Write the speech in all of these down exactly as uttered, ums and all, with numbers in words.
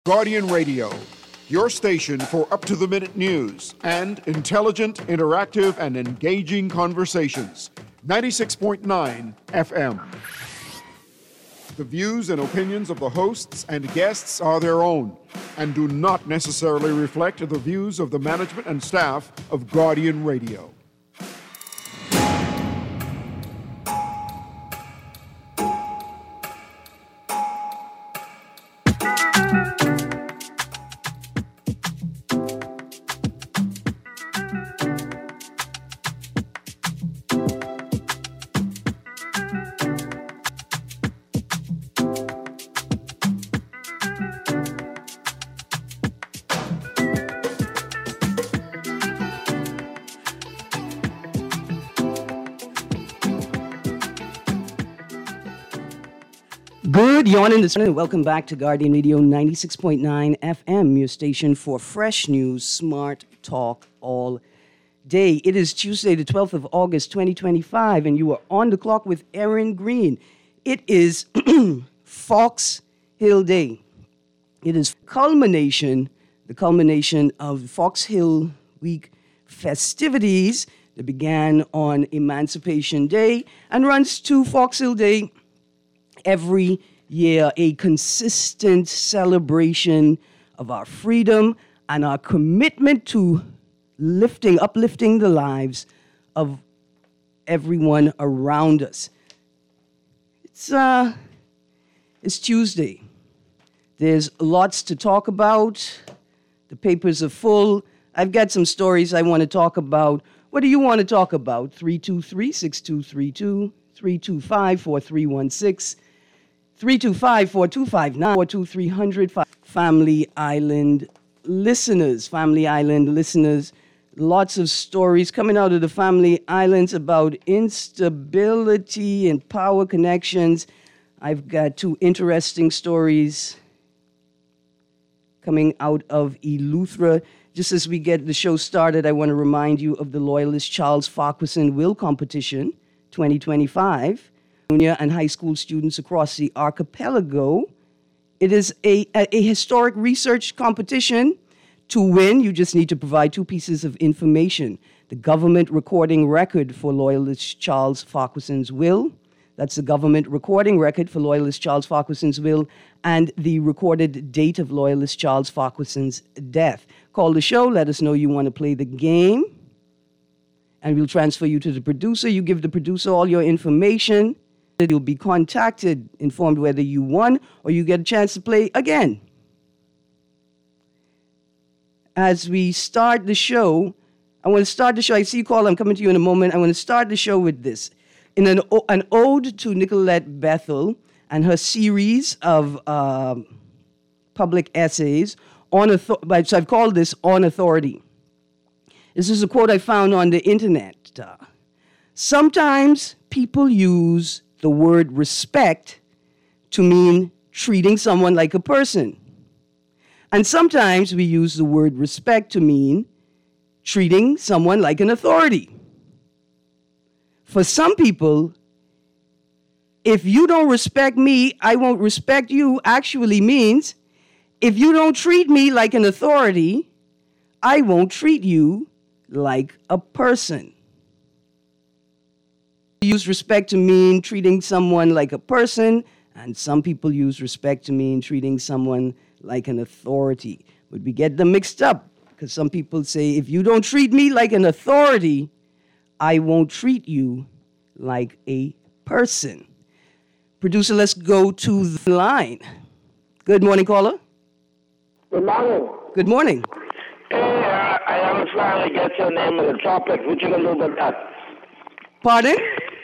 Guardian Radio, your station for up-to-the-minute news and intelligent, interactive, and engaging conversations. ninety-six point nine F M. The views and opinions of the hosts and guests are their own and do not necessarily reflect the views of the management and staff of Guardian Radio. Good morning, this morning. Welcome back to Guardian Radio ninety-six point nine F M, your station for fresh news, smart talk all day. It is Tuesday, the twelfth of August, twenty twenty-five, and you are on the clock with Erin Green. It is Fox Hill Day. It is culmination, the culmination of Fox Hill Week festivities that began on Emancipation Day and runs to Fox Hill Day every year, a consistent celebration of our freedom and our commitment to lifting, uplifting the lives of everyone around us. It's uh, it's Tuesday. There's lots to talk about. The papers are full. I've got some stories I want to talk about. What do you want to talk about? three two three, six two three two, three two five, four three one six. three two five, four two five nine, four two three hundred. Family Island listeners, Family Island listeners, lots of stories coming out of the Family Islands about instability and power connections. I've got two interesting stories coming out of Eleuthera. Just as we get the show started, I want to remind you of the Loyalist Charles Farquharson Will Competition twenty twenty-five. Junior and high school students across the archipelago. It is a, a, a historic research competition. To win, you just need to provide two pieces of information. The government recording record for Loyalist Charles Farquharson's will. That's the government recording record for Loyalist Charles Farquharson's will and the recorded date of Loyalist Charles Farquharson's death. Call the show. Let us know you want to play the game. And we'll transfer you to the producer. You give the producer all your information. You'll be contacted, informed whether you won or you get a chance to play again. As we start the show, I want to start the show. I see you call. I'm coming to you in a moment. I want to start the show with this. In an, an ode to Nicolette Bethel and her series of uh, public essays on authority. So I've called this On Authority. This is a quote I found on the internet. Uh, Sometimes people use the word respect to mean treating someone like a person. And sometimes we use the word respect to mean treating someone like an authority. For some people, if you don't respect me, I won't respect you actually means if you don't treat me like an authority, I won't treat you like a person. Use respect to mean treating someone like a person, and some people use respect to mean treating someone like an authority. But we get them mixed up, because some people say, if you don't treat me like an authority, I won't treat you like a person. Producer, let's go to the line. Good morning, caller. Good morning. Good morning. Hey, uh, I am trying to get your name in the topic. What you going to do about that? Pardon?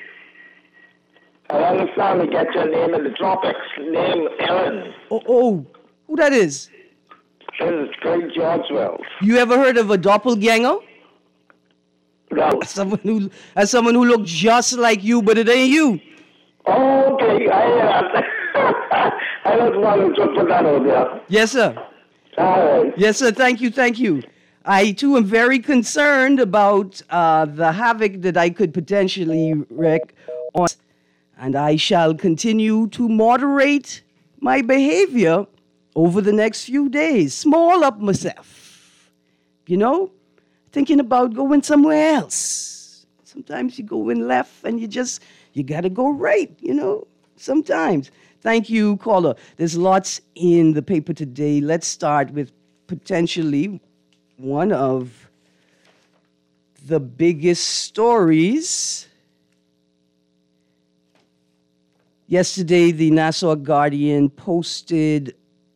I understand to get your name in the tropics. Name Ellen. Oh, oh, who that is? This is Craig Georgewell. You ever heard of a doppelganger? No. As someone who, as someone who looks just like you, but it ain't you. Oh, okay. I, uh, I just wanted to put that out there. Yes, sir. All right. Yes, sir. Thank you. Thank you. I, too, am very concerned about uh, the havoc that I could potentially wreak on, and I shall continue to moderate my behavior over the next few days, small up myself, you know, thinking about going somewhere else. Sometimes you go in left and you just, you got to go right, you know, sometimes. Thank you, caller. There's lots in the paper today. Let's start with potentially one of the biggest stories. Yesterday, the Nassau Guardian posted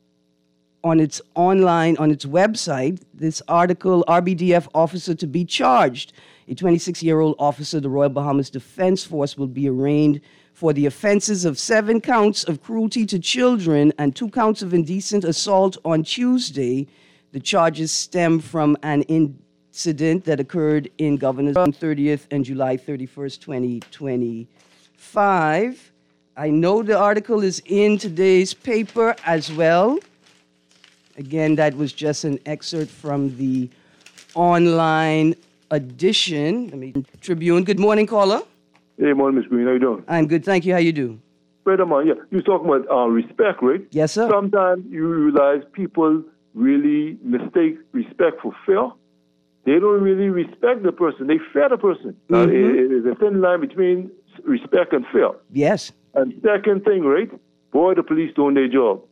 on its online, on its website, this article, R B D F officer to be charged. A twenty-six-year-old officer of the Royal Bahamas Defense Force will be arraigned for the offenses of seven counts of cruelty to children and two counts of indecent assault on Tuesday. The charges stem from an incident that occurred in Governor's on thirtieth and July thirty-first, twenty twenty-five. I know the article is in today's paper as well. Again, that was just an excerpt from the online edition. Let me Tribune. Good morning, caller. Hey, morning, Miss Green. How you doing? I'm good, thank you. How you do? Brother man, yeah. You was talking about uh, respect, right? Yes, sir. Sometimes you realize people really mistake respect for fear. They don't really respect the person. They fear the person. Mm-hmm. Uh, it, it is a thin line between respect and fear. Yes. And second thing, right? Boy, the police doing their job.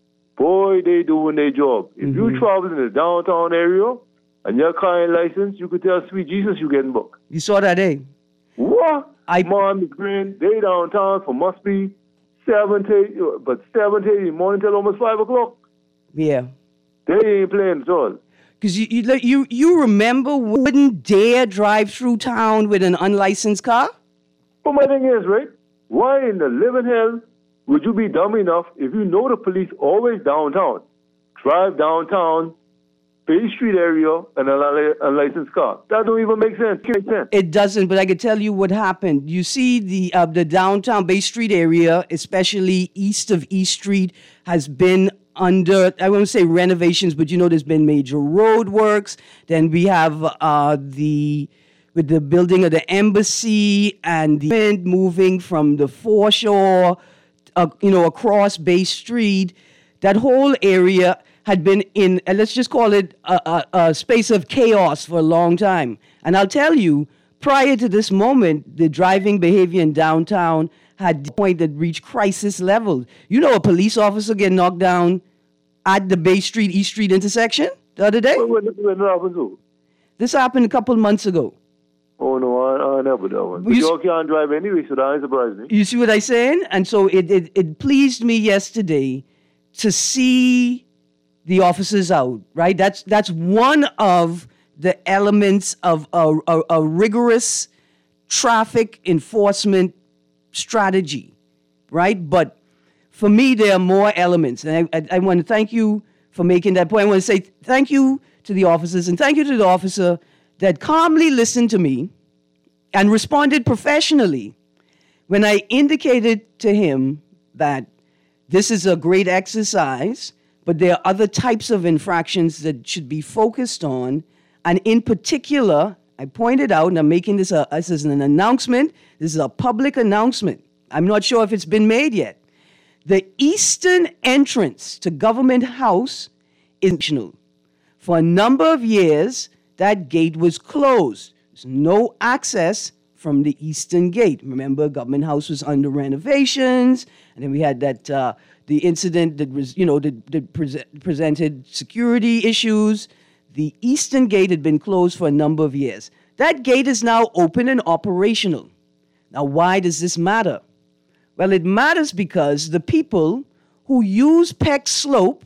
Boy, they doing their job. If Mm-hmm. you travel in the downtown area and your car ain't licensed, you could tell sweet Jesus you getting booked. You saw that, eh? What? I- Mom, Miss Green, they downtown for must be seven to but seven to in the morning till almost five o'clock. Yeah. They ain't playing at all. Because you, you, like, you, you remember wouldn't dare drive through town with an unlicensed car? But my thing is, right? Why in the living hell would you be dumb enough if you know the police always downtown? Drive downtown, Bay Street area, and an unlicensed car. That don't even make sense. Can't make sense. It doesn't, but I can tell you what happened. You see, the uh, the downtown Bay Street area, especially east of East Street, has been under, I won't say renovations, but you know there's been major road works. Then we have uh, the, with the building of the embassy and the wind moving from the foreshore, uh, you know, across Bay Street. That whole area had been in, uh, let's just call it a, a, a space of chaos for a long time. And I'll tell you, prior to this moment, the driving behavior in downtown had the point that reached crisis level. You know, a police officer get knocked down at the Bay Street, East Street intersection the other day? When, when, when that happened to? This happened a couple months ago. Oh, no, I, I never that one. But You you s- can't drive anyway, so that ain't surprised me. You see what I'm saying? And so it, it, it pleased me yesterday to see the officers out, right? That's that's one of the elements of a, a, a rigorous traffic enforcement strategy, right? But for me, there are more elements. And I, I, I want to thank you for making that point. I want to say thank you to the officers and thank you to the officer that calmly listened to me and responded professionally when I indicated to him that this is a great exercise, but there are other types of infractions that should be focused on. And in particular, I pointed out, and I'm making this, a, this is an announcement, this is a public announcement. I'm not sure if it's been made yet. The eastern entrance to Government House is optional. For a number of years, that gate was closed. There's no access from the eastern gate. Remember, Government House was under renovations, and then we had that uh, the incident that was, you know, that, that pre- presented security issues. The eastern gate had been closed for a number of years. That gate is now open and operational. Now, why does this matter? Well, it matters because the people who use Peck Slope,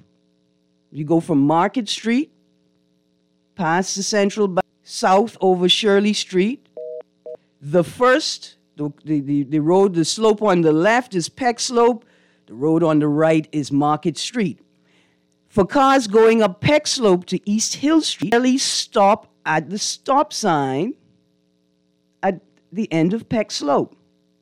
you go from Market Street, past the Central Bank, south over Shirley Street. The first, the, the, the, the road, the slope on the left is Peck Slope. The road on the right is Market Street. For cars going up Peck Slope to East Hill Street, really stop at the stop sign at the end of Peck Slope.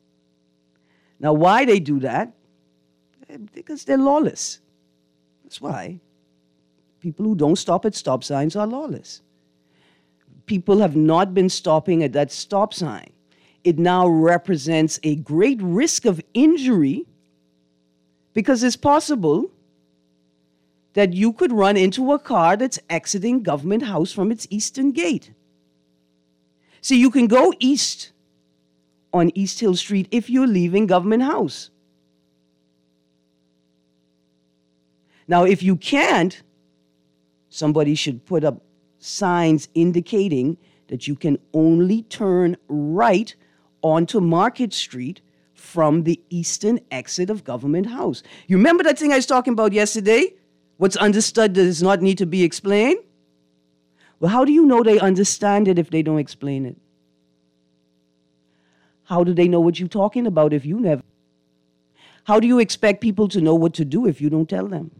Now, why they do that? Because they're lawless. That's why. People who don't stop at stop signs are lawless. People have not been stopping at that stop sign. It now represents a great risk of injury because it's possible that you could run into a car that's exiting Government House from its eastern gate. See, you can go east on East Hill Street if you're leaving Government House. Now, if you can't, somebody should put up signs indicating that you can only turn right onto Market Street from the eastern exit of Government House. You remember that thing I was talking about yesterday? What's understood does not need to be explained? Well, how do you know they understand it if they don't explain it? How do they know what you're talking about if you never? How do you expect people to know what to do if you don't tell them?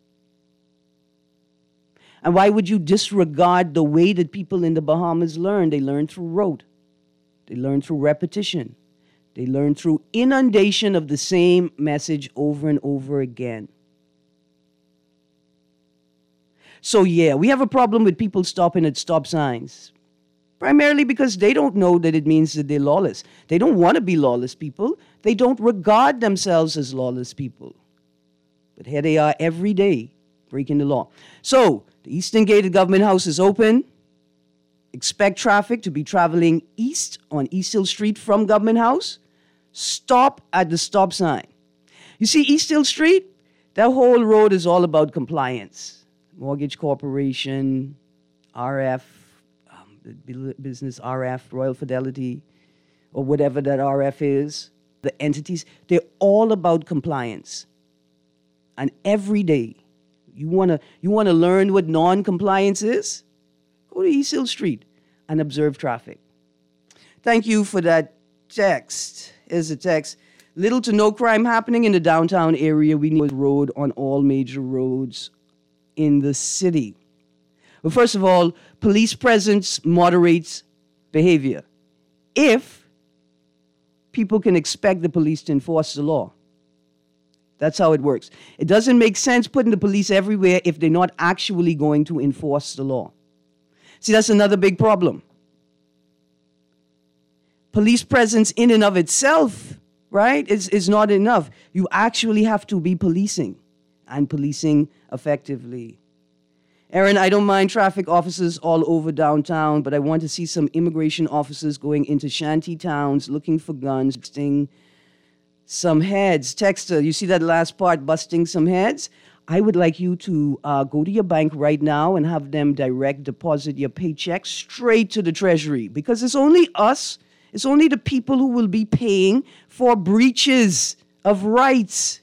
And why would you disregard the way that people in the Bahamas learn? They learn through rote. They learn through repetition. They learn through inundation of the same message over and over again. So yeah, we have a problem with people stopping at stop signs, primarily because they don't know that it means that they're lawless. They don't want to be lawless people. They don't regard themselves as lawless people. But here they are every day breaking the law. So the eastern gate of Government House is open. Expect traffic to be traveling east on East Hill Street from Government House. Stop at the stop sign. You see, East Hill Street, that whole road is all about compliance. Mortgage Corporation, R F, um, the business R F, Royal Fidelity, or whatever that R F is, the entities, they're all about compliance. And every day, you want to you want to learn what non-compliance is? Go to East Hill Street and observe traffic. Thank you for that text. Here's the text. Little to no crime happening in the downtown area. We need a road on all major roads in the city. Well, first of all, police presence moderates behavior. If people can expect the police to enforce the law. That's how it works. It doesn't make sense putting the police everywhere if they're not actually going to enforce the law. See, that's another big problem. Police presence in and of itself, right, is, is not enough. You actually have to be policing, and policing effectively. Aaron, I don't mind traffic officers all over downtown, but I want to see some immigration officers going into shanty towns looking for guns, busting some heads. Texter, you see that last part, busting some heads? I would like you to uh, go to your bank right now and have them direct deposit your paycheck straight to the Treasury, because it's only us, it's only the people who will be paying for breaches of rights.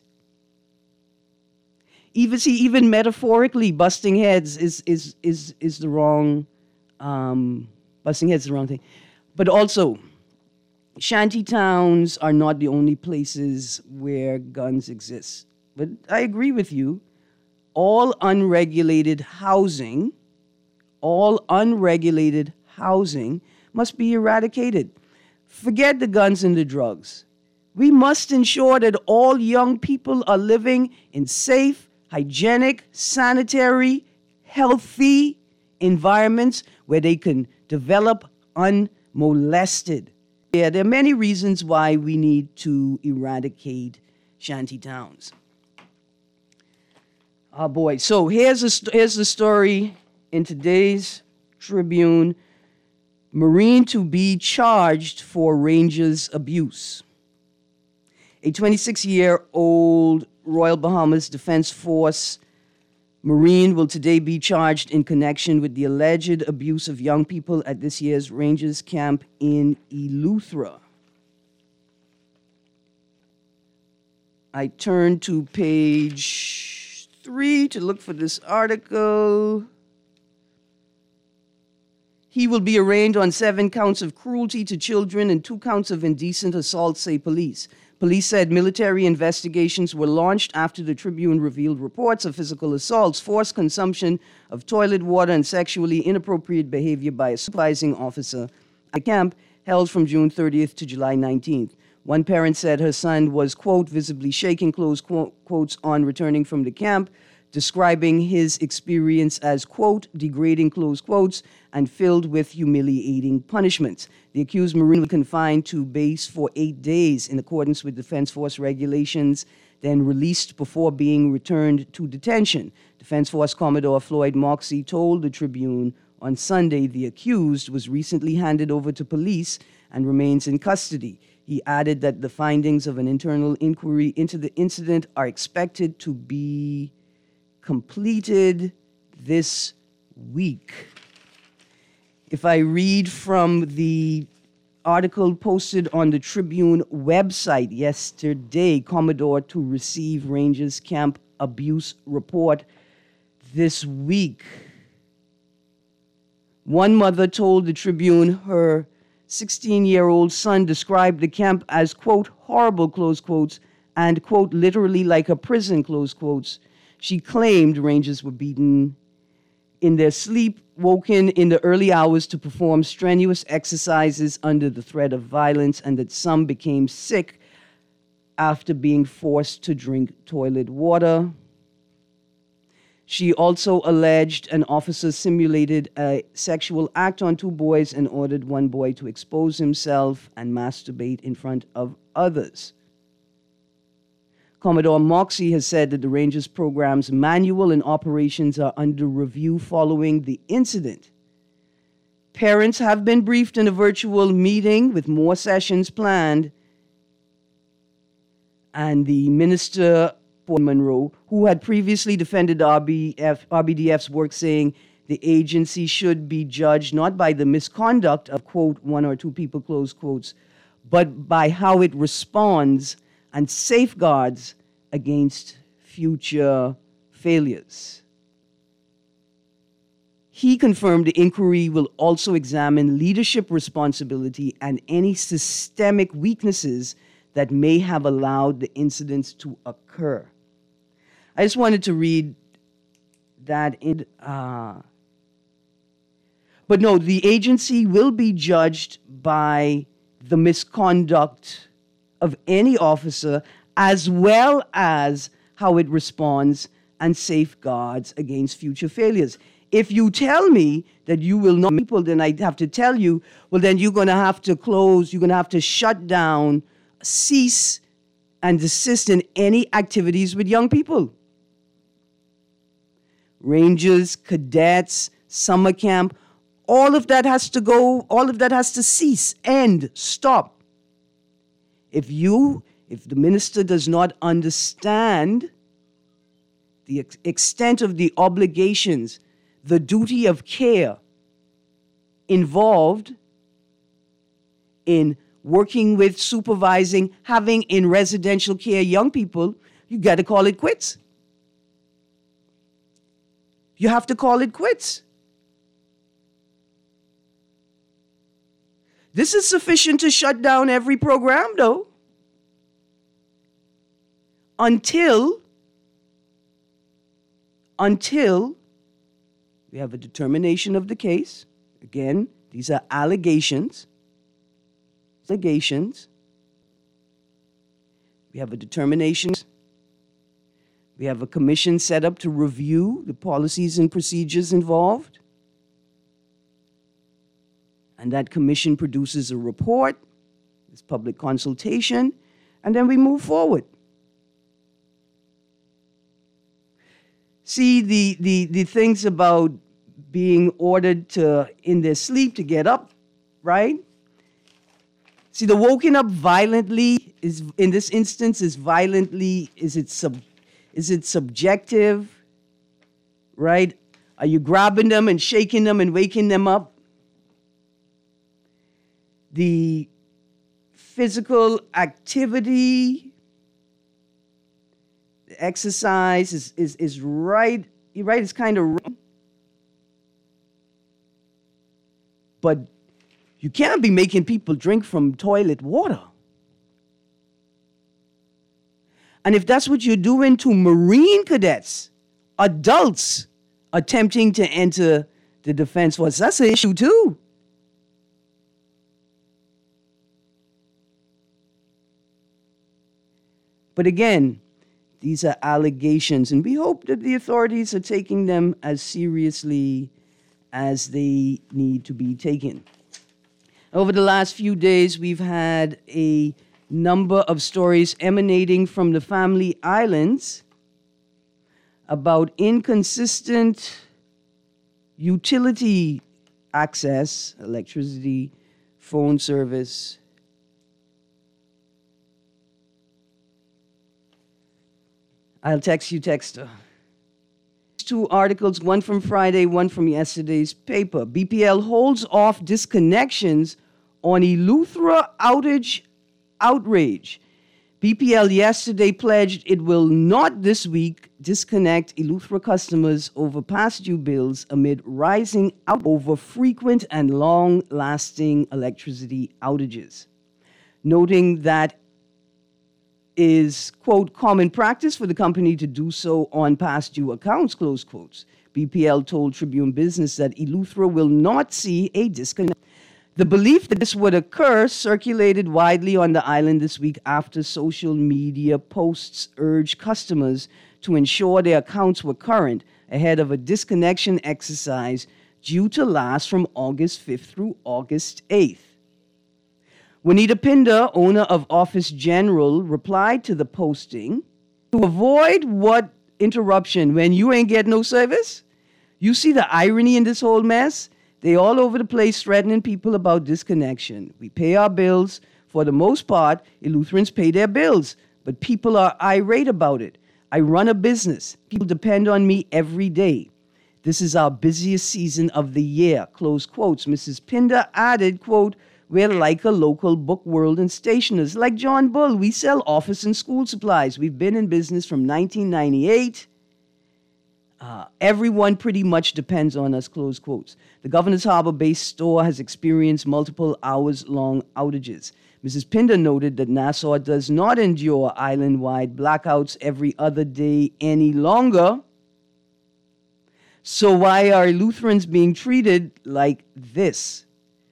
Even see, even metaphorically, busting heads is is is is the wrong. Um, busting heads is the wrong thing, but also, shanty towns are not the only places where guns exist. But I agree with you. All unregulated housing, all unregulated housing must be eradicated. Forget the guns and the drugs. We must ensure that all young people are living in safe, hygienic, sanitary, healthy environments where they can develop unmolested. Yeah, there are many reasons why we need to eradicate shanty towns. Oh boy, so here's, a, here's the story in today's Tribune. Marine to be charged for Rangers abuse. A twenty-six-year-old Royal Bahamas Defense Force Marine will today be charged in connection with the alleged abuse of young people at this year's Rangers camp in Eleuthera. I turn to page three to look for this article. He will be arraigned on seven counts of cruelty to children and two counts of indecent assault, say police. Police said military investigations were launched after the Tribune revealed reports of physical assaults, forced consumption of toilet water, and sexually inappropriate behavior by a supervising officer at a camp held from June thirtieth to July nineteenth. One parent said her son was, quote, visibly shaking, close quotes, on returning from the camp, describing his experience as, quote, degrading, close quotes, and filled with humiliating punishments. The accused Marine was confined to base for eight days in accordance with Defense Force regulations. then released before being returned to detention. Defense Force Commodore Floyd Moxey told the Tribune on Sunday the accused was recently handed over to police and remains in custody. He added that the findings of an internal inquiry into the incident are expected to be completed this week. If I read from the article posted on the Tribune website yesterday, Commodore to receive Rangers camp abuse report this week. One mother told the Tribune her sixteen-year-old son described the camp as, quote, horrible, close quotes, and, quote, literally like a prison, close quotes. She claimed Rangers were beaten in their sleep, woken in the early hours to perform strenuous exercises under the threat of violence, and that some became sick after being forced to drink toilet water. She also alleged an officer simulated a sexual act on two boys and ordered one boy to expose himself and masturbate in front of others. Commodore Moxey has said that the Rangers program's manual and operations are under review following the incident. Parents have been briefed in a virtual meeting with more sessions planned, and the minister Monroe, who had previously defended the R B F, R B D F's work, saying the agency should be judged not by the misconduct of, quote, one or two people, close quotes, but by how it responds and safeguards against future failures. He confirmed the inquiry will also examine leadership responsibility and any systemic weaknesses that may have allowed the incidents to occur. I just wanted to read that in, uh, but no, the agency will be judged by the misconduct of any officer as well as how it responds and safeguards against future failures. If you tell me that you will not people, then I have to tell you, well, then you're going to have to close, you're going to have to shut down, cease and desist in any activities with young people. Rangers, cadets, summer camp, all of that has to go, all of that has to cease, end, stop. If you, if the minister does not understand the ex- extent of the obligations, the duty of care involved in working with, supervising, having in residential care young people, you got to call it quits. You have to call it quits. This is sufficient to shut down every program, though, until, until we have a determination of the case. Again, these are allegations. Allegations. We have a determination. We have a commission set up to review the policies and procedures involved. And that commission produces a report, there's public consultation, and then we move forward. See, the, the, the things about being ordered to, in their sleep, to get up, right? See, the woken up violently is, in this instance, is violently, is it sub, is it subjective, right? Are you grabbing them and shaking them and waking them up? The physical activity, the exercise is, is, is right, you're right, it's kind of wrong. But you can't be making people drink from toilet water. And if that's what you're doing to Marine cadets, adults attempting to enter the Defense Force, that's an issue too. But again, these are allegations, and we hope that the authorities are taking them as seriously as they need to be taken. Over the last few days, we've had a number of stories emanating from the family islands about inconsistent utility access, electricity, phone service. I'll text you, texter. Two articles, one from Friday, one from yesterday's paper. B P L holds off disconnections on Eleuthera outage outrage. B P L yesterday pledged it will not this week disconnect Eleuthera customers over past due bills amid rising out over frequent and long-lasting electricity outages, noting that is, quote, common practice for the company to do so on past due accounts, close quotes. B P L told Tribune Business that Eleuthera will not see a disconnect. The belief that this would occur circulated widely on the island this week after social media posts urged customers to ensure their accounts were current ahead of a disconnection exercise due to last from August fifth through August eighth. Juanita Pinder, owner of Office General, replied to the posting, to avoid what interruption when you ain't get no service? You see the irony in this whole mess? They all over the place threatening people about disconnection. We pay our bills. For the most part, Eleutherans pay their bills, but people are irate about it. I run a business. People depend on me every day. This is our busiest season of the year, close quotes. Missus Pinder added, quote, we're like a local book world and stationers. Like John Bull, we sell office and school supplies. We've been in business from nineteen ninety-eight. Uh, everyone pretty much depends on us, close quotes. The Governor's Harbor-based store has experienced multiple hours-long outages. Missus Pinder noted that Nassau does not endure island-wide blackouts every other day any longer. So why are Lutherans being treated like this?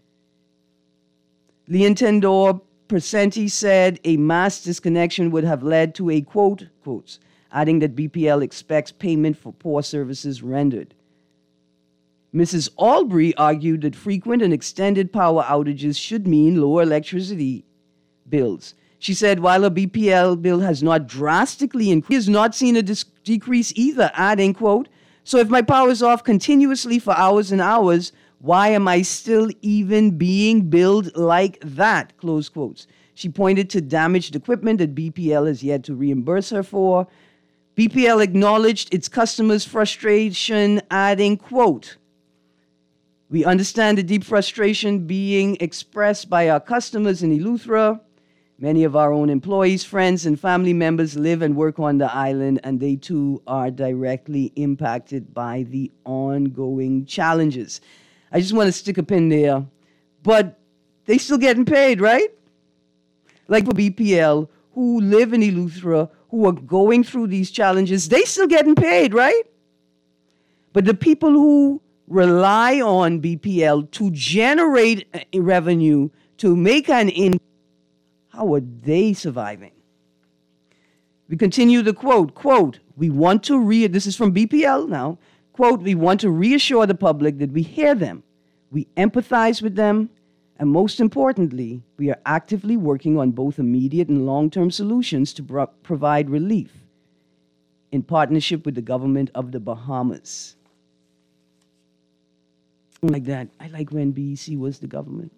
Leontendor Percenti said a mass disconnection would have led to a quote, quotes, adding that B P L expects payment for poor services rendered. Missus Albury argued that frequent and extended power outages should mean lower electricity bills. She said while a B P L bill has not drastically increased, he has not seen a dis- decrease either, adding, quote, so if my power is off continuously for hours and hours, why am I still even being billed like that? Close quotes. She pointed to damaged equipment that B P L has yet to reimburse her for. B P L acknowledged its customers' frustration, adding, quote, we understand the deep frustration being expressed by our customers in Eleuthera. Many of our own employees, friends, and family members live and work on the island, and they too are directly impacted by the ongoing challenges. I just want to stick a pin there. But they still getting paid, right? Like for B P L, who live in Eleuthera, who are going through these challenges, they still getting paid, right? But the people who rely on B P L to generate revenue, to make an income, how are they surviving? We continue the quote, quote, we want to re, this is from B P L now, quote, we want to reassure the public that we hear them, we empathize with them, and most importantly, we are actively working on both immediate and long-term solutions to pro- provide relief in partnership with the government of the Bahamas. Like that. I like when B E C was the government.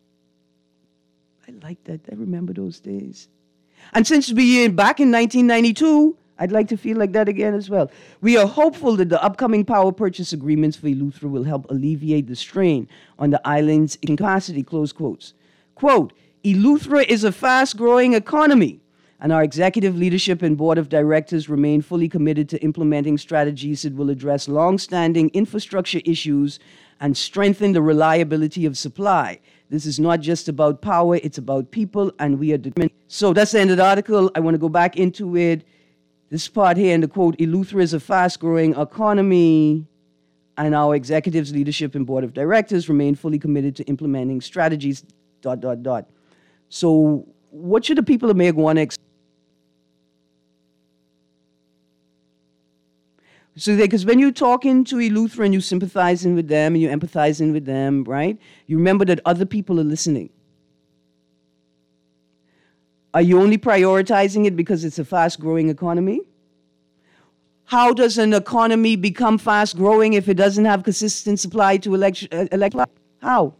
I like that. I remember those days. And since we are back in nineteen ninety-two, I'd like to feel like that again as well. We are hopeful that the upcoming power purchase agreements for Eleuthera will help alleviate the strain on the island's capacity, close quotes. Quote, Eleuthera is a fast-growing economy, and our executive leadership and board of directors remain fully committed to implementing strategies that will address long-standing infrastructure issues and strengthen the reliability of supply. This is not just about power, it's about people, and we are determined. So that's the end of the article. I want to go back into it. This part here in the quote, Eleuthera is a fast-growing economy, and our executives, leadership, and board of directors remain fully committed to implementing strategies, dot, dot, dot. So what should the people of Mayaguana expect? So because when you're talking to Eleuthera and you're sympathizing with them and you're empathizing with them, right, you remember that other people are listening. Are you only prioritizing it because it's a fast-growing economy? How does an economy become fast-growing if it doesn't have consistent supply to elect- uh, elect- How?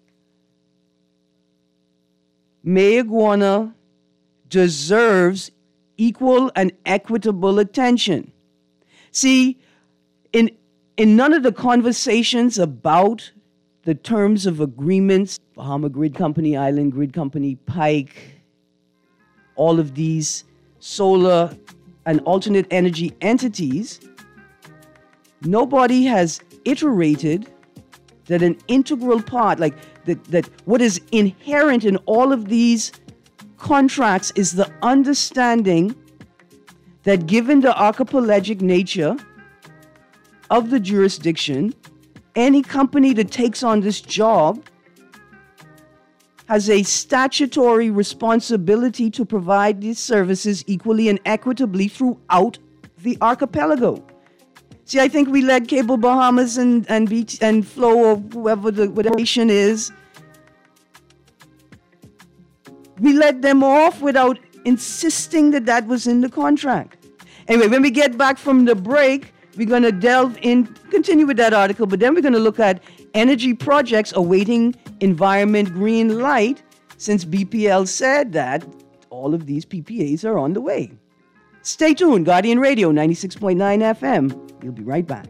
Mayor Guana deserves equal and equitable attention. See, in, in none of the conversations about the terms of agreements, Bahama Grid Company, Island Grid Company, Pike, all of these solar and alternate energy entities, nobody has iterated that an integral part, like that, that what is inherent in all of these contracts is the understanding that given the archipelagic nature of the jurisdiction, any company that takes on this job has a statutory responsibility to provide these services equally and equitably throughout the archipelago. See, I think we let Cable Bahamas and and Beach and Flow or whoever the whatever nation is, we let them off without insisting that that was in the contract. Anyway, when we get back from the break, we're going to delve in, continue with that article, but then we're going to look at energy projects awaiting environment green light, since B P L said that all of these P P As are on the way. Stay tuned, Guardian Radio ninety-six point nine F M. We'll be right back.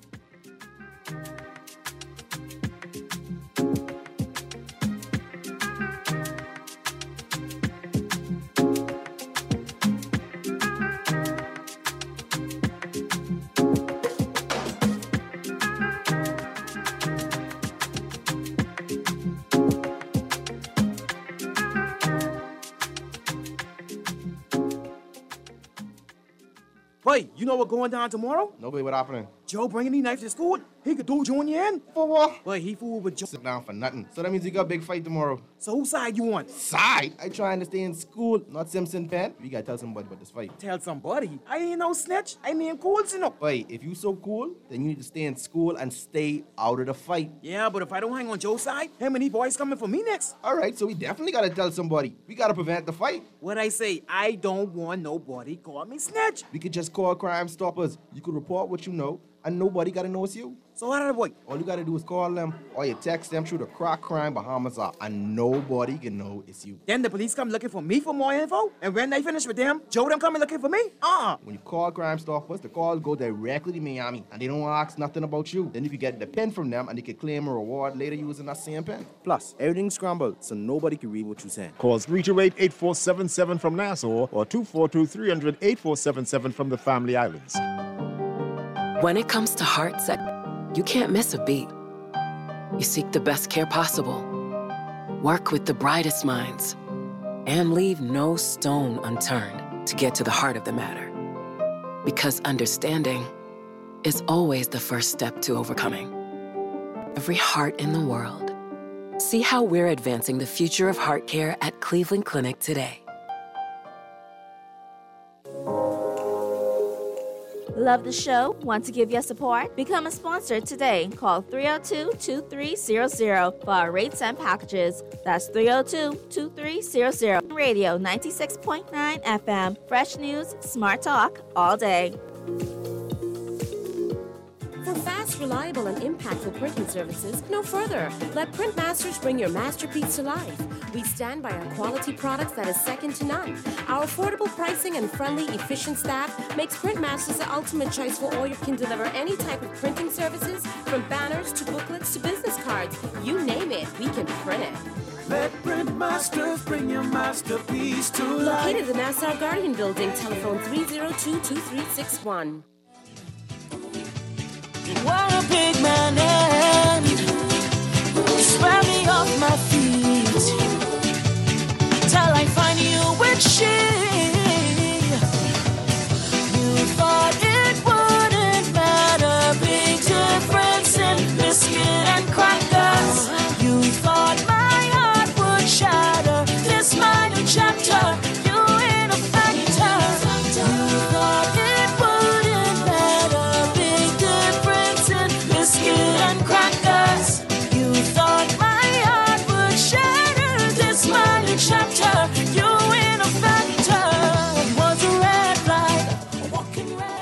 Wait, you know what going down tomorrow? Nobody, what happening? Joe bringing these knives to school? He could do Junior in. For what? Wait, he fooled with Joe. Sit down for nothing. So that means you got a big fight tomorrow. So whose side you on? Side? I trying to stay in school, not Simpson Pen. We gotta tell somebody about this fight. Tell somebody. I ain't no snitch. I mean cool, you know. Wait, if you so cool, then you need to stay in school and stay out of the fight. Yeah, but if I don't hang on Joe's side, him and these boys coming for me next. All right, so we definitely gotta tell somebody. We gotta prevent the fight. What I say, I don't want nobody call me snitch. We could just call Crime Stoppers. You could report what you know, and nobody gotta know it's you. So how did I avoid? All you gotta do is call them, or you text them through the Crack Crime Bahamas app, and nobody can know it's you. Then the police come looking for me for more info, and when they finish with them, Joe them coming looking for me? Uh-uh. When you call Crime Stoppers, the call go directly to Miami, and they don't ask nothing about you. Then you can get the pen from them, and they can claim a reward later using that same pen. Plus, everything's scrambled, so nobody can read what you're saying. Call three two eight, eight four seven seven from Nassau or two four two, three hundred, eight four seven seven from the Family Islands. When it comes to heart set, you can't miss a beat. You seek the best care possible, work with the brightest minds, and leave no stone unturned to get to the heart of the matter. Because understanding is always the first step to overcoming. Every heart in the world. See how we're advancing the future of heart care at Cleveland Clinic today. Love the show? Want to give your support? Become a sponsor today. Call three oh two, two three zero zero for our rates and packages. That's three oh two, two three zero zero. Radio ninety-six point nine F M. Fresh news, smart talk, all day. For fast, reliable, and impactful printing services, no further. Let Printmasters bring your masterpiece to life. We stand by our quality products that is second to none. Our affordable pricing and friendly, efficient staff makes Printmasters the ultimate choice for all you can deliver any type of printing services, from banners to booklets to business cards. You name it, we can print it. Let Printmasters bring your masterpiece to life. Located in the Nassau Guardian Building, telephone three oh two, two three six one. What a big man and swear me off my feet till I find you with she. You thought it wouldn't matter, big difference in biscuit and crackers. You thought my heart would shatter, this minor chapter. You in a factor. You thought it wouldn't matter, big difference in biscuit and crackers. You thought my heart would shatter, this minor chapter. You in a factor.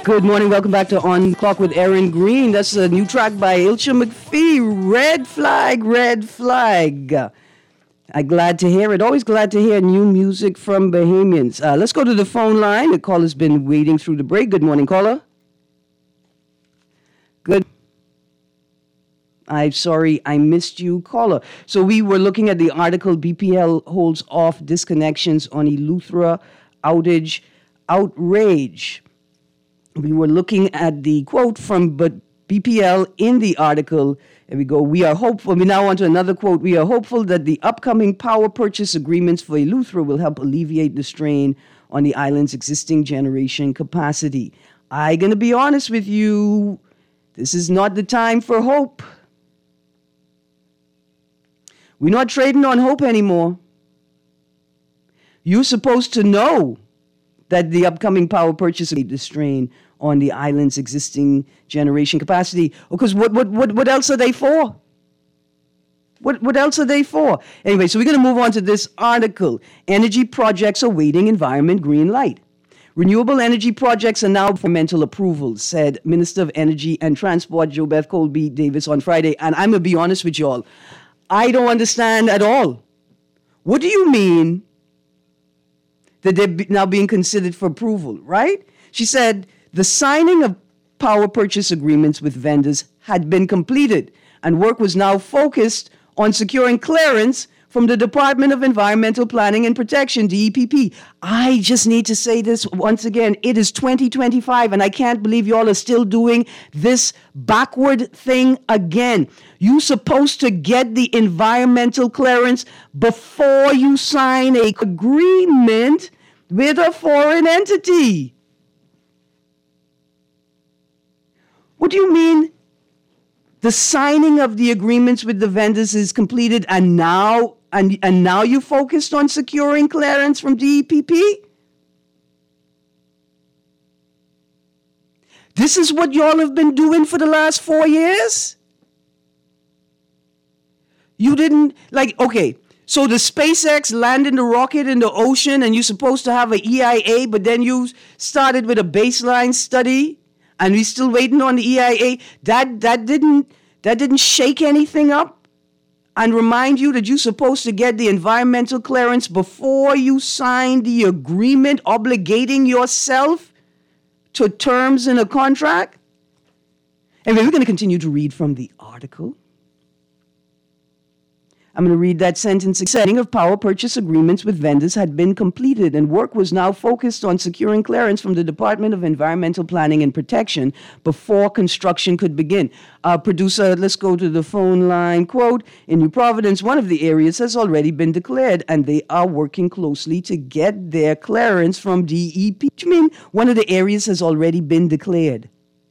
Good morning. Welcome back to On Clock with Aaron Green. That's a new track by Ilcha McPhee. Red Flag, Red Flag. I'm glad to hear it. Always glad to hear new music from Bahamians. Uh, let's go to the phone line. The caller's been waiting through the break. Good morning, caller. Good. I'm sorry I missed you, caller. So we were looking at the article, B P L holds off disconnections on Eleuthera outage outrage. We were looking at the quote from but B P L in the article. There we go. We are hopeful. We now on to another quote. We are hopeful that the upcoming power purchase agreements for Eleuthera will help alleviate the strain on the island's existing generation capacity. I'm going to be honest with you. This is not the time for hope. We're not trading on hope anymore. You're supposed to know that the upcoming power purchase will the strain on the island's existing generation capacity. Because what, what, what, what else are they for? What, what else are they for? Anyway, so we're going to move on to this article. Energy projects awaiting environment green light. Renewable energy projects are now for mental approval, said Minister of Energy and Transport JoBeth Colby Davis on Friday. And I'm going to be honest with y'all. I don't understand at all. What do you mean that they're now being considered for approval, right? She said the signing of power purchase agreements with vendors had been completed and work was now focused on securing clearance from the Department of Environmental Planning and Protection, D E P P. I just need to say this once again. It is twenty twenty-five, and I can't believe y'all are still doing this backward thing again. You're supposed to get the environmental clearance before you sign an agreement with a foreign entity. What do you mean? The signing of the agreements with the vendors is completed, and now and, and now you focused on securing clearance from D E P P? This is what y'all have been doing for the last four years? You didn't, like, okay, so the SpaceX landed the rocket in the ocean and you're supposed to have an E I A, but then you started with a baseline study and we're still waiting on the E I A. That that didn't that didn't shake anything up and remind you that you're supposed to get the environmental clearance before you sign the agreement obligating yourself to terms in a contract? And we're going to continue to read from the article. I'm going to read that sentence. Signing of power purchase agreements with vendors had been completed and work was now focused on securing clearance from the Department of Environmental Planning and Protection before construction could begin. Uh, producer, let's go to the phone line. Quote, in New Providence, one of the areas has already been declared and they are working closely to get their clearance from D E P. What do you mean one of the areas has already been declared?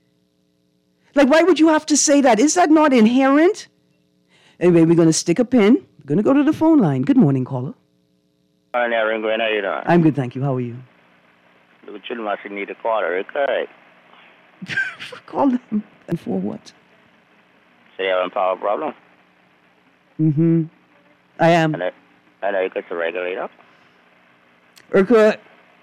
Like, why would you have to say that? Is that not inherent? Anyway, we're going to stick a pin. We're going to go to the phone line. Good morning, caller. Hi, Aaron Green. How you doing? I'm good, thank you. How are you? The children must need a caller, correct? Call them. And for what? So you have a power problem? Mm-hmm. I am. And I, I know it's a regulator. I R C A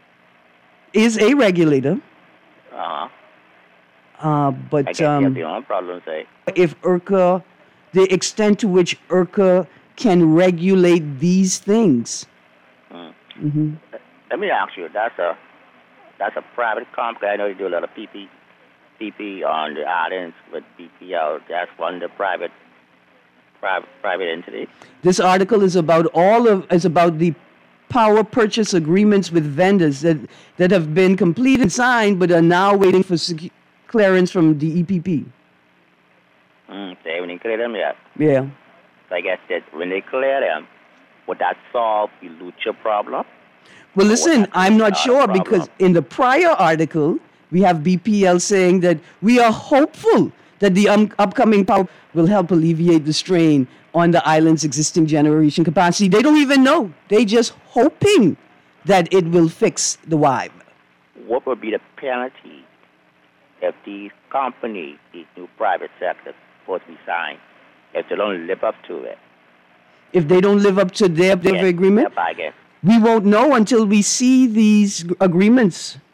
is a regulator. Uh-huh. Uh, but I guess um, you have your own problems, eh? if I R C A, the extent to which I R C A can regulate these things. Mm. Mm-hmm. Let me ask you, that's a that's a private company. I know you do a lot of P P, P P on the islands with B P L. That's one of the private, private, private entity. This article is about all of is about the power purchase agreements with vendors that, that have been completed and signed but are now waiting for secu- clearance from the D E P P. Mm, they haven't cleared them yet. Yeah. So I guess that when they clear them, would that solve the Lucha problem? Well, listen, I'm not sure because in the prior article, we have B P L saying that we are hopeful that the um, upcoming power will help alleviate the strain on the island's existing generation capacity. They don't even know. They just hoping that it will fix the vibe. What would be the penalty if these companies, these new private sectors, supposed to be signed, if they don't live up to it? If they don't live up to their, their yes, agreement? Yep, I guess. We won't know until we see these agreements.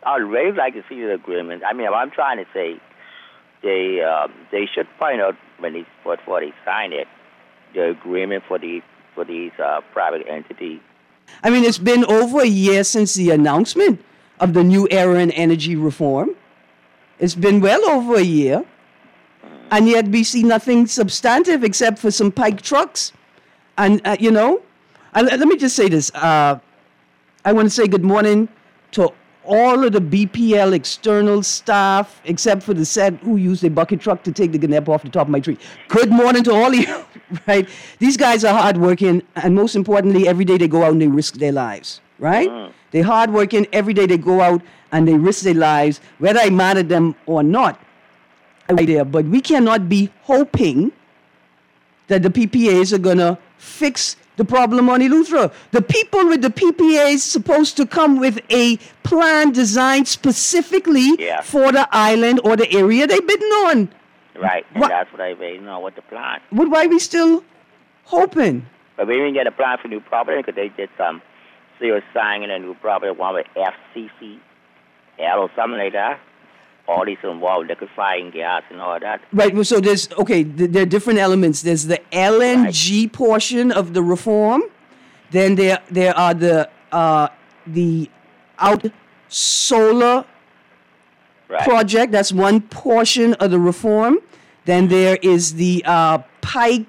I'd really like to see the agreement. I mean, I'm trying to say they um, they should find out when they before they sign it the agreement for the for these uh, private entities. I mean, it's been over a year since the announcement of the new era in energy reform. It's been well over a year, and yet we see nothing substantive except for some Pike trucks. And uh, you know, and let me just say this. Uh, I want to say good morning to all of the B P L external staff, except for the set who used a bucket truck to take the Gnep off the top of my tree. Good morning to all of you, right? These guys are hardworking, and most importantly, every day they go out and they risk their lives, right? Mm. They're hardworking. Every day they go out and they risk their lives, whether I mad at them or not. Right there. But we cannot be hoping that the P P As are going to fix the problem on Eleuthera. The people with the P P As supposed to come with a plan designed specifically yeah. for the island or the area they're bidding on. Right, and what, that's what I really know, what the plan. But why are we still hoping? But we didn't get a plan for new property because they did some serious signing a new property, one with F C C L or something like that. All these involved liquefying gas and all that. Right, so there's, okay, th- there are different elements. There's the L N G right. portion of the reform. Then there there are the uh, the out solar right. project. That's one portion of the reform. Then there is the uh, Pike.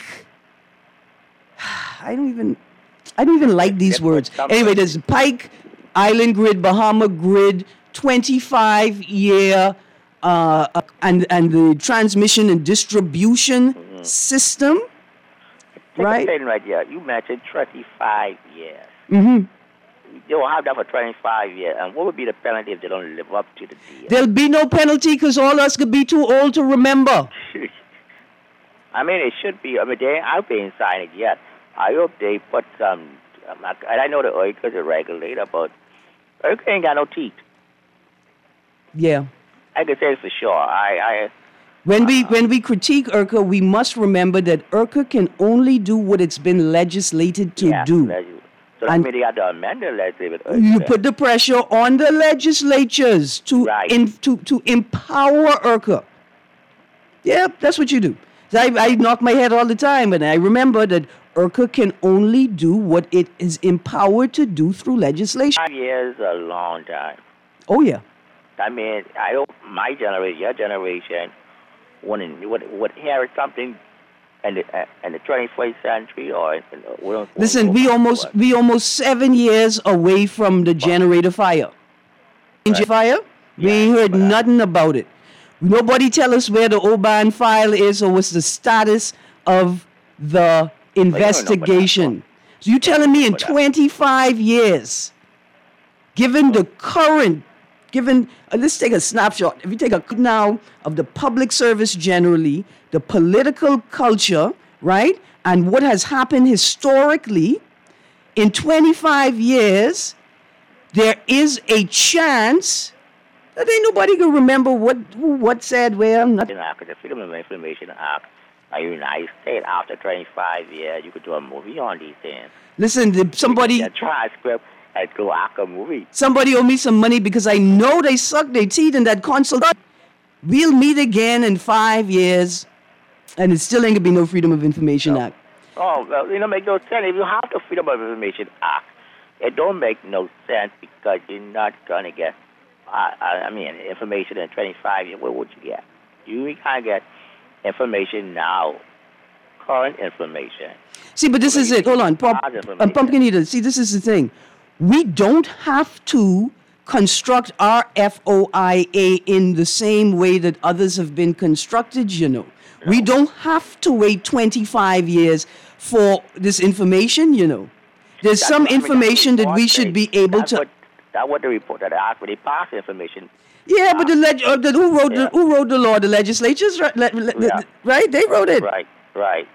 I don't even, I don't even like these words. Anyway, there's the Pike, Island Grid, Bahama Grid, twenty-five year uh, and and the transmission and distribution mm-hmm. system, Take right? A right here. You mentioned twenty-five years. Mm-hmm. They will have that for twenty-five years. And what would be the penalty if they don't live up to the deal? There'll be no penalty because all us could be too old to remember. I mean, it should be. I mean, they ain't been signed it yet. I hope they put some. Um, and I know the O I C A is a regulator, but O I C A ain't got no teeth. Yeah. I can say for sure. I, I when uh, we when we critique I R C A, we must remember that I R C A can only do what it's been legislated to yeah, do. Legis- so that means they got to amend the legislature. You put the pressure on the legislatures to right. in, to to empower I R C A. Yeah, that's what you do. I, I knock my head all the time, and I remember that I R C A can only do what it is empowered to do through legislation. Five years is a long time. Oh, yeah. I mean, I hope my generation, your generation, would, would, would hear something in the, uh, in the twenty-first century or... In, uh, Listen, we almost what? we almost seven years away from the generator fire. Right. Fire? We yeah, ain't heard nothing about it. Nobody tell us where the O B A N file is or what's the status of the investigation. So you telling me in twenty-five years, given the current, given, uh, let's take a snapshot. If you take a now of the public service generally, the political culture, right, and what has happened historically, in twenty-five years, there is a chance that ain't nobody can remember what who, what said where. Nothing. The Freedom of Information Act, in the United States, after twenty-five years, you could do a movie on these things. Listen, the, somebody... A transcript and go act a movie. Somebody owe me some money because I know they suck their teeth in that consult. We'll meet again in five years, and it still ain't going to be no Freedom of Information no. Act. Oh, well, you know, make no sense. If you have the Freedom of Information Act, it don't make no sense because you're not going to get... Uh, I mean, information in twenty-five years, what would you get? You can't get information now, current information. See, but this is it. Hold on. Pump, um, Pumpkin Eater, see, this is the thing. We don't have to construct our F O I A in the same way that others have been constructed, you know. No. We don't have to wait twenty-five years for this information, you know. There's that's some information that we should be able that's to... What, that's what the report that asked for. They passed the information. Yeah, but the, leg- uh, the who wrote yeah. the who wrote the law? The legislatures, right? Le- le- yeah. Right? They wrote it. Right, right.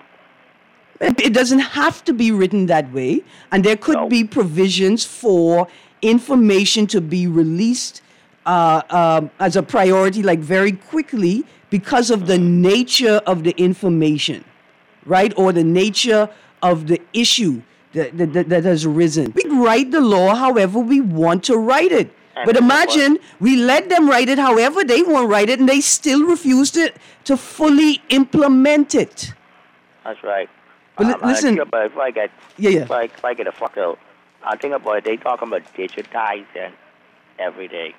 It doesn't have to be written that way, and there could no. be provisions for information to be released uh, uh, as a priority, like very quickly, because of the nature of the information, right, or the nature of the issue that, that, that has arisen. We write the law however we want to write it. But imagine we let them write it however they want to write it, and they still refuse to, to fully implement it. That's right. But li- Um, I listen- think about if I get, Yeah, yeah. If I, if I get a fuck out, I think about it, they talking about digitizing everything.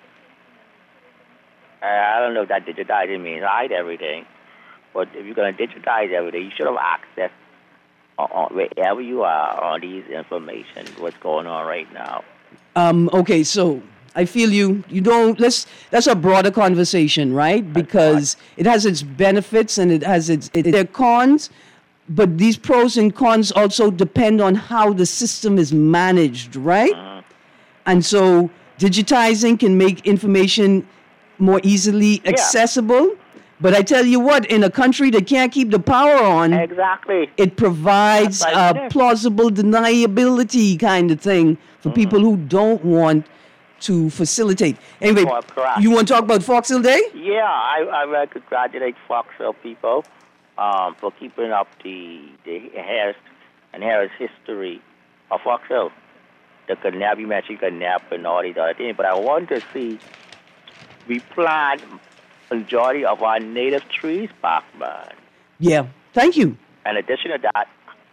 Uh, I don't know if that digitizing means hide everything, but if you're going to digitize everything, you should have access on, on wherever you are on these information, what's going on right now. Um, okay, so I feel you. You don't. Let's. That's a broader conversation, right? Because it has its benefits and it has its it, there are cons, but these pros and cons also depend on how the system is managed, right? Uh-huh. And so digitizing can make information more easily accessible. But I tell you what, in a country that can't keep the power on, exactly, it provides That's right a there. plausible deniability kind of thing for Mm-hmm. people who don't want to facilitate. Anyway, Oh, correct. you want to talk about Fox Hill Day? Yeah, I, I would congratulate Foxville people um, for keeping up the the Harris and Harris history of Foxville. The kidnap, you mentioned kidnap and all these other things, but I want to see we plant majority of our native trees back, man. Yeah, thank you. In addition to that,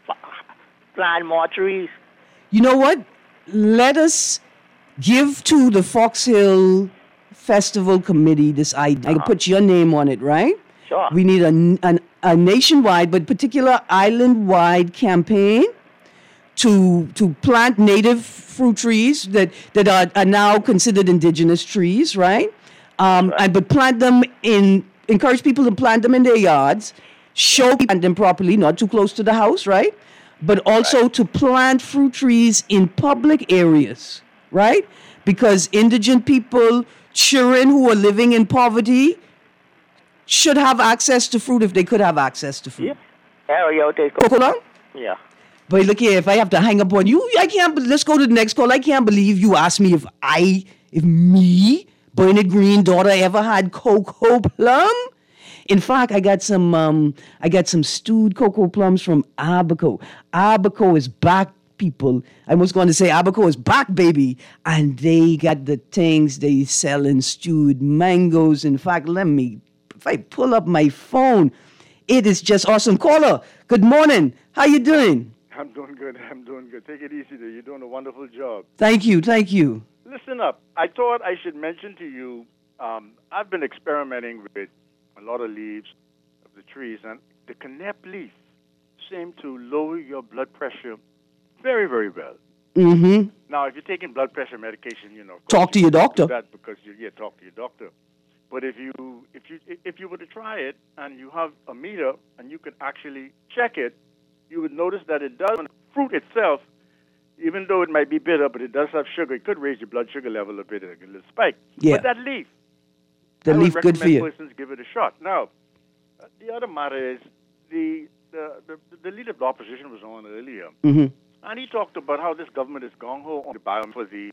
plant more trees. You know what? Let us give to the Fox Hill Festival Committee this idea. I can put your name on it, right? Sure. We need a, an, a nationwide, but particular island-wide campaign to to plant native fruit trees that, that are, are now considered indigenous trees, right? Um, and but plant them in, encourage people to plant them in their yards, show people plant them properly, not too close to the house, right? But also to plant fruit trees in public areas, right? Because indigent people, children who are living in poverty, should have access to fruit if they could have access to fruit. Yep. Harry, out there. Hold on. Yeah. But look here, if I have to hang up on you, I can't. be- Let's go to the next call. I can't believe you asked me if I, if me, Bernard Green daughter, ever had cocoa plum. In fact, I got some. Um, I got some stewed cocoa plums from Abaco. Abaco is back, people. I was going to say Abaco is back, baby, and they got the things they sell in stewed mangoes. In fact, let me. If I pull up my phone, it is just awesome. Caller, good morning. How you doing? I'm doing good. I'm doing good. Take it easy there. You're doing a wonderful job. Thank you. Thank you. Listen up. I thought I should mention to you, um, I've been experimenting with a lot of leaves of the trees, and the canap leaf seem to lower your blood pressure very, very well. Mm-hmm. Now, if you're taking blood pressure medication, you know, of course Talk to you your can't doctor. do that because you yeah, talk to your doctor. But if you if you if you were to try it and you have a meter and you could actually check it, you would notice that it does. Fruit itself, even though it might be bitter, but it does have sugar. It could raise your blood sugar level a bit, a little spike. Yeah. But that leaf, The I leaf would good for recommend you. persons give it a shot. Now, uh, the other matter is the the, the the leader of the opposition was on earlier, Mm-hmm. and he talked about how this government is gung ho on the biome for the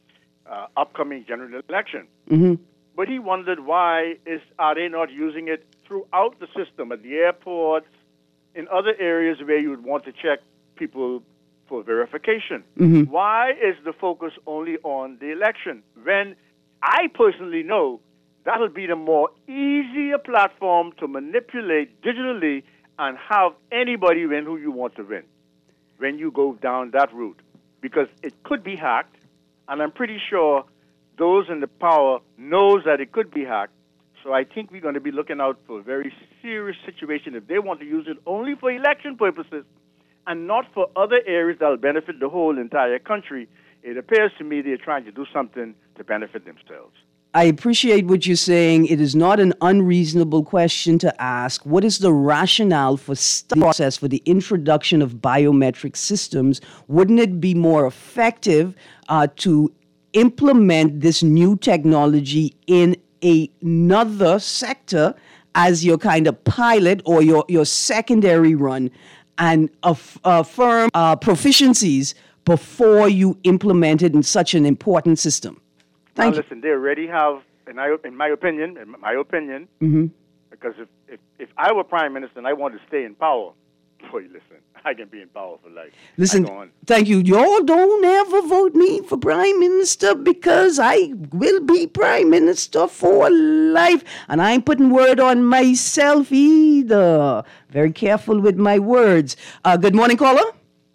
uh, upcoming general election. Mm-hmm. But he wondered why is are they not using it throughout the system at the airports, in other areas where you would want to check people for verification. Mhm. Why is the focus only on the election when I personally know that'll be the more easier platform to manipulate digitally and have anybody win who you want to win when you go down that route, because it could be hacked, and I'm pretty sure those in the power knows that it could be hacked. So I think we're going to be looking out for a very serious situation if they want to use it only for election purposes and not for other areas that will benefit the whole entire country. It appears to me they're trying to do something to benefit themselves. I appreciate what you're saying. It is not an unreasonable question to ask. What is the rationale for the process for the introduction of biometric systems? Wouldn't it be more effective uh, to implement this new technology in a- another sector as your kind of pilot or your, your secondary run and aff- affirm uh, proficiencies before you implement it in such an important system? Thank now, you. listen, they already have, in my, in my opinion, in my opinion, Mm-hmm. because if, if, if I were prime minister and I wanted to stay in power, boy, listen, I can be in power for life. Listen, I go on. thank you. Y'all don't ever vote me for prime minister because I will be prime minister for life. And I ain't putting word on myself either. Very careful with my words. Uh, good morning, caller.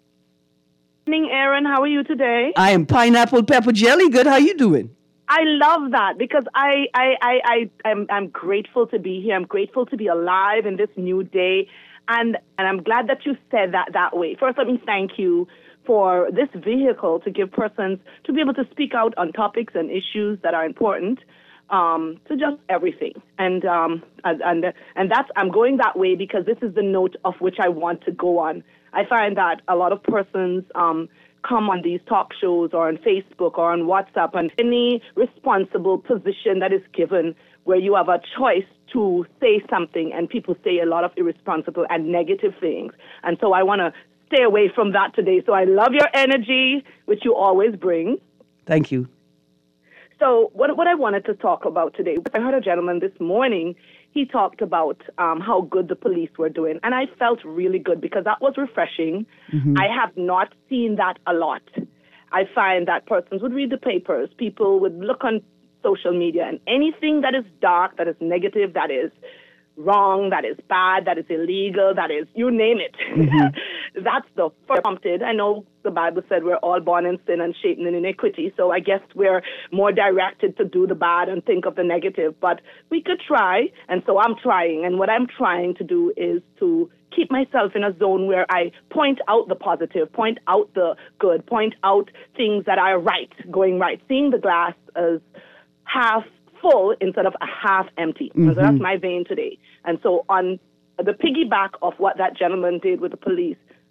Good morning, Aaron. How are you today? I am Pineapple Pepper Jelly. Good. How you doing? I love that because I, I, I, I, I'm, I'm grateful to be here. I'm grateful to be alive in this new day. And, and I'm glad that you said that that way. First, let me thank you for this vehicle to give persons to be able to speak out on topics and issues that are important um, to just everything. And, um, and, and, and that's, I'm going that way because this is the note of which I want to go on. I find that a lot of persons um, come on these talk shows or on Facebook or on WhatsApp, and any responsible position that is given where you have a choice to say something, and people say a lot of irresponsible and negative things. And so I want to stay away from that today. So I love your energy, which you always bring. Thank you. So what what I wanted to talk about today, I heard a gentleman this morning, he talked about um, how good the police were doing. And I felt really good because that was refreshing. Mm-hmm. I have not seen that a lot. I find that persons would read the papers, people would look on social media, and anything that is dark, that is negative, that is wrong, that is bad, that is illegal, that is, you name it. Mm-hmm. That's the first prompted. I know the Bible said we're all born in sin and shaped in iniquity, so I guess we're more directed to do the bad and think of the negative, but we could try, and so I'm trying, and what I'm trying to do is to keep myself in a zone where I point out the positive, point out the good, point out things that are right, going right, seeing the glass as half full instead of a half empty. Mm-hmm. So that's my vein today. And so on the piggyback of what that gentleman did with the police,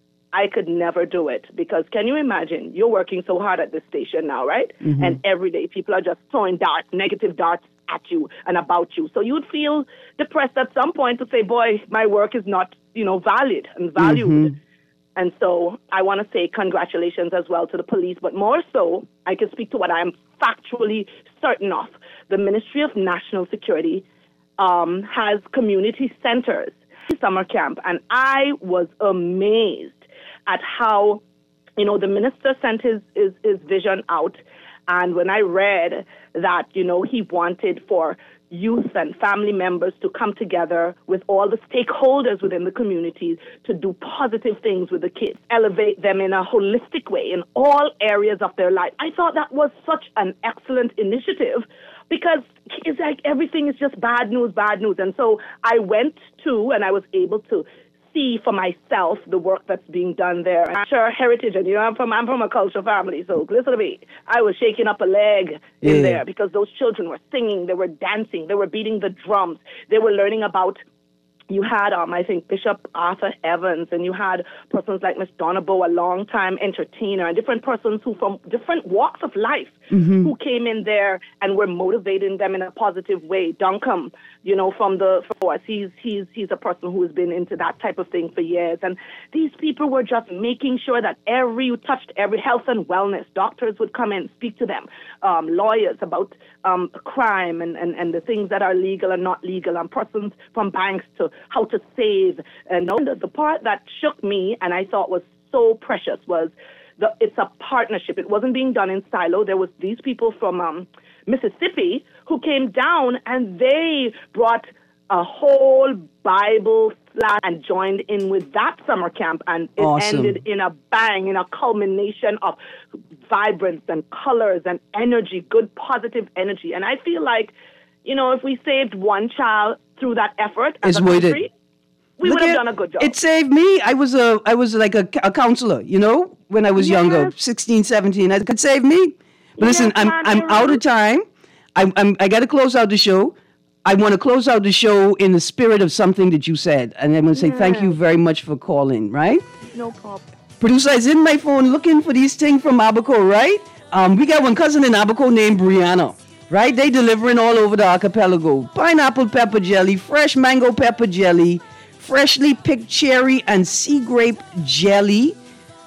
I could never do it because can you imagine, you're working so hard at this station now, right? Mm-hmm. And every day people are just throwing darts, negative darts at you and about you. So you'd feel depressed at some point to say, boy, my work is not, you know, valid and valued. Mm-hmm. And so I want to say congratulations as well to the police, but more so, I can speak to what I'm factually certain of. The Ministry of National Security um, has community centers, summer camp, and I was amazed at how, you know, the minister sent his, his, his vision out, and when I read that, you know, he wanted for youth and family members to come together with all the stakeholders within the community to do positive things with the kids, elevate them in a holistic way in all areas of their life. I thought that was such an excellent initiative because it's like everything is just bad news, bad news. And so I went to and I was able to see for myself the work that's being done there. I'm sure heritage, and you know, I'm from I'm from a cultural family, so listen to me. I was shaking up a leg in yeah. there because those children were singing, they were dancing, they were beating the drums, they were learning about. You had, um, I think, Bishop Arthur Evans, and you had persons like Miss Donabow, a long-time entertainer, and different persons who from different walks of life mm-hmm. who came in there and were motivating them in a positive way. Duncombe, you know, from the force, he's he's he's a person who has been into that type of thing for years. And these people were just making sure that every you touched every health and wellness. Doctors would come in, speak to them, um, lawyers about um, crime and, and, and the things that are legal and not legal, and persons from banks to how to save. And the, the part that shook me and I thought was so precious was the, it's a partnership. It wasn't being done in silo. There was these people from um, Mississippi who came down and they brought a whole Bible slash and joined in with that summer camp, and it awesome. ended in a bang, in a culmination of vibrance and colors and energy, good positive energy. And I feel like, you know, if we saved one child through that effort as it's a country, it. we Look would have at, done a good job. It saved me. I was a, I was like a, a counselor, you know, when I was yes. younger, sixteen, seventeen. It could save me. But yes, listen, I'm I'm out of time. I, I'm I got to close out the show. I want to close out the show in the spirit of something that you said, and I'm going to say yes. thank you very much for calling. Right? No problem. Producer is in my phone looking for these things from Abaco, right? Um, we got one cousin in Abaco named Brianna. Right? They delivering all over the archipelago. Pineapple pepper jelly, fresh mango pepper jelly, freshly picked cherry and sea grape jelly,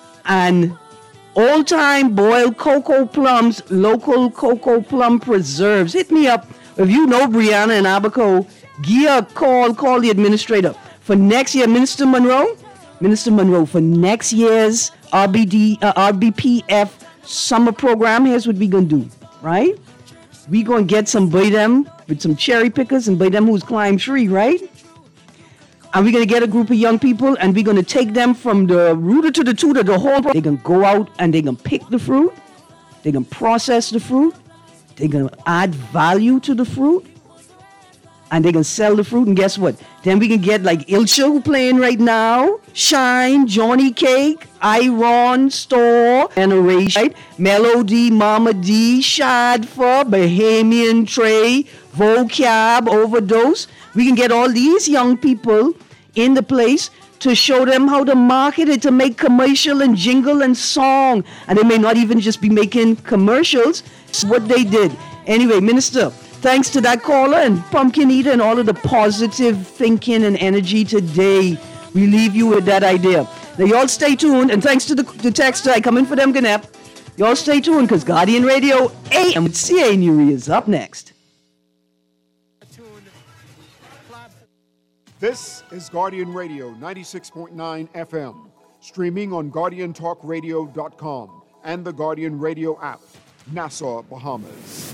and old-time boiled cocoa plums, local cocoa plum preserves. Hit me up. If you know Brianna and Abaco, give a call, call the administrator. For next year, Minister Monroe, Minister Monroe, for next year's R B D, uh, R B P F summer program, here's what we're going to do, right? We're going to get some boy them with some cherry pickers and boy them who's climbed tree, right? And we're going to get a group of young people and we're going to take them from the rooter to the tutor, the whole. They're going to go out and they're going to pick the fruit. They're going to process the fruit. They're going to add value to the fruit. And they're going to sell the fruit. And guess what? Then we can get like Ilcha, who playing right now, Shine, Johnny Cake, Iron, Store, Generation, right? Melody, Mama D, Shadfa, Bahamian Trey, Vocab, Overdose. We can get all these young people in the place to show them how to market it, to make commercial and jingle and song. And they may not even just be making commercials. It's what they did. Anyway, Minister, thanks to that caller and Pumpkin Eater and all of the positive thinking and energy today. We leave you with that idea. Now, y'all stay tuned. And thanks to the, the texter, I come in for them, Ganep. Y'all stay tuned because Guardian Radio A M with C A Nuri is up next. This is Guardian Radio ninety-six point nine F M, streaming on guardian talk radio dot com and the Guardian Radio app, Nassau, Bahamas.